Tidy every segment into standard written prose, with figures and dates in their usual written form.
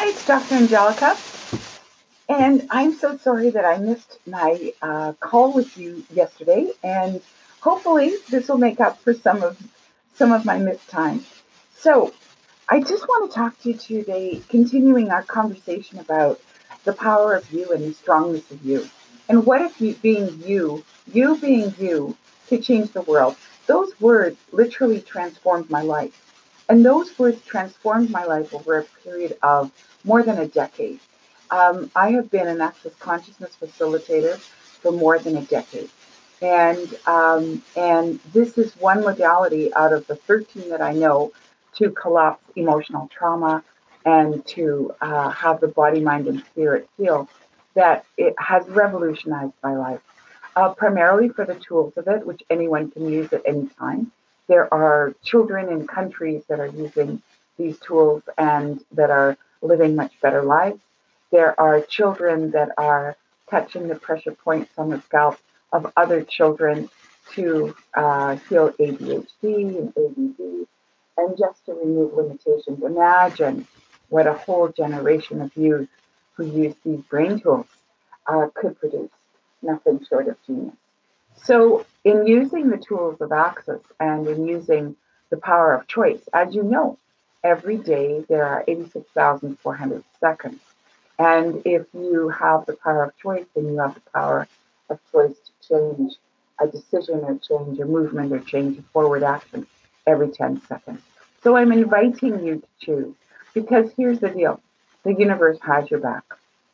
Hi, it's Dr. Angelica, and I'm so sorry that I missed my call with you yesterday. And hopefully, this will make up for some of my missed time. So, I just want to talk to you today, continuing our conversation about the power of you and the strongness of you, and what if you being you, could change the world. Those words literally transformed my life. And those words transformed my life over a period of more than a decade. I have been an access consciousness facilitator for more than a decade. And this is one modality out of the 13 that I know to collapse emotional trauma and to have the body, mind, and spirit heal, that it has revolutionized my life. Primarily for the tools of it, which anyone can use at any time. There are children in countries that are using these tools and that are living much better lives. There are children that are touching the pressure points on the scalp of other children to heal ADHD and ADD and just to remove limitations. Imagine what a whole generation of youth who use these brain tools could produce. Nothing short of genius. So, in using the tools of access and in using the power of choice, as you know, every day there are 86,400 seconds. And if you have the power of choice, then you have the power of choice to change a decision or change a movement or change a forward action every 10 seconds. So I'm inviting you to choose because here's the deal, the universe has your back.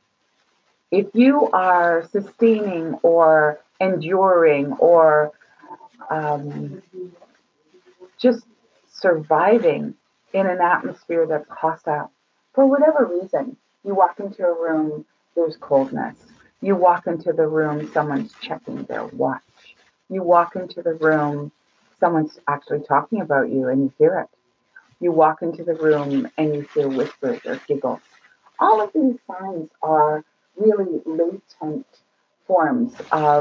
If you are sustaining or enduring or um, just surviving in an atmosphere that's hostile. For whatever reason, you walk into a room, there's coldness. You walk into the room, someone's checking their watch. You walk into the room, someone's actually talking about you and you hear it. You walk into the room and you hear whispers or giggles. All of these signs are really latent forms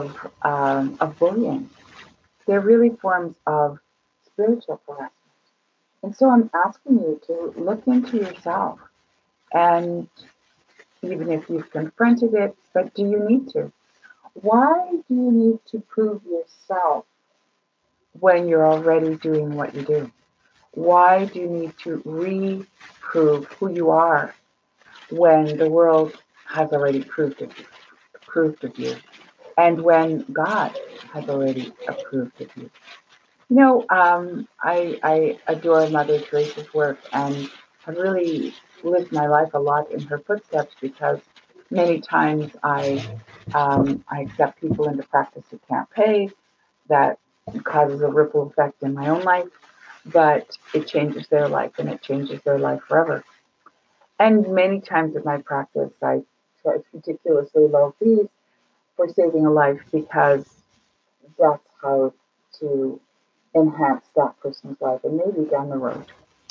of bullying. They're really forms of spiritual harassment. And so I'm asking you to look into yourself. And even if you've confronted it, but do you need to? Why do you need to prove yourself when you're already doing what you do? Why do you need to reprove who you are when the world has already approved of you, and when God has already approved of you? I adore Mother Teresa's work and have really lived my life a lot in her footsteps because many times I accept people into practice who can't pay. That causes a ripple effect in my own life, but it changes their life and it changes their life forever. And many times in my practice, I charge ridiculously low fees for saving a life because that's how to enhance that person's life and maybe down the road.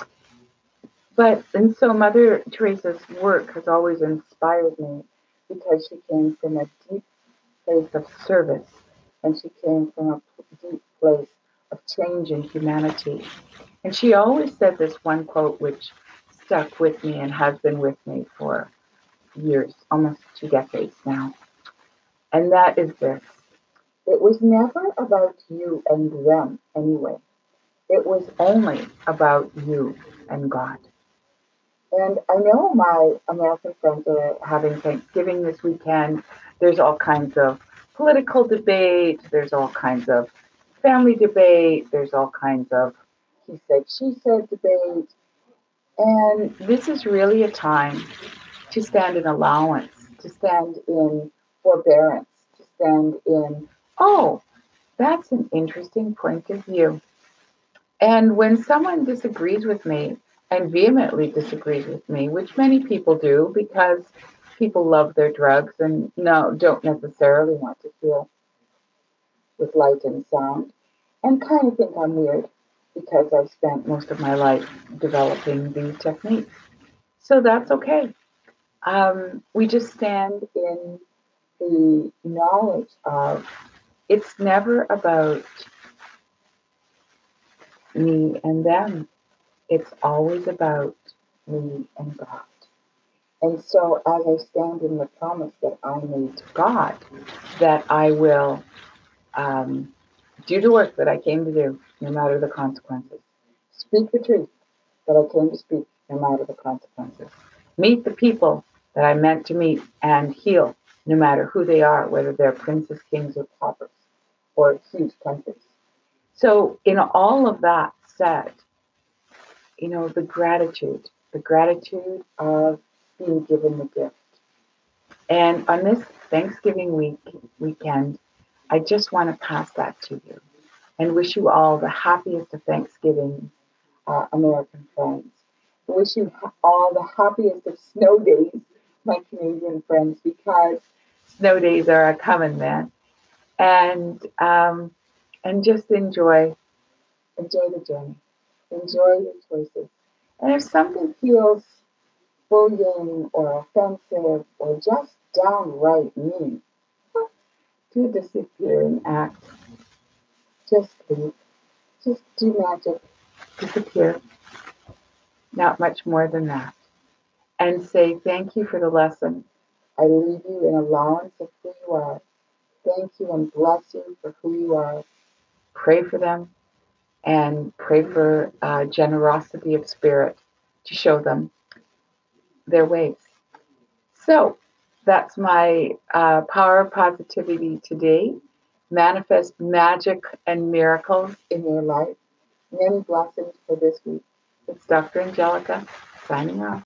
And so Mother Teresa's work has always inspired me because she came from a deep place of service and she came from a deep place of change in humanity. And she always said this one quote which stuck with me and has been with me for years, almost 2 decades now. And that is this. It was never about you and them anyway. It was only about you and God. And I know my American friends are having Thanksgiving this weekend. There's all kinds of political debate. There's all kinds of family debate. There's all kinds of he said, she said debate. And this is really a time to stand in allowance, to stand in forbearance, to stand in, oh, that's an interesting point of view. And when someone disagrees with me and vehemently disagrees with me, which many people do because people love their drugs and no, don't necessarily want to feel with light and sound, and kind of think I'm weird because I've spent most of my life developing these techniques. So that's okay. We just stand in the knowledge of it's never about me and them. It's always about me and God. And so as I stand in the promise that I made to God, that I will um, do the work that I came to do, no matter the consequences. Speak the truth that I came to speak, no matter the consequences. Meet the people that I meant to meet and heal, no matter who they are, whether they're princes, kings, or paupers, or huge countries. So, in all of that said, the gratitude of being given the gift. And on this Thanksgiving weekend, I just want to pass that to you and wish you all the happiest of Thanksgiving, American friends. I wish you all the happiest of snow days, my Canadian friends, because snow days are a coming, man. And just enjoy the journey, enjoy your choices. And if something feels bullying or offensive or just downright mean, do a disappearing act. Just leave. Just do magic. Disappear. Not much more than that. And say thank you for the lesson. I leave you in allowance of who you are. Thank you and bless you for who you are. Pray for them and pray for generosity of spirit to show them their ways. So that's my power of positivity today. Manifest magic and miracles in your life. Many blessings for this week. It's Dr. Angelica signing off.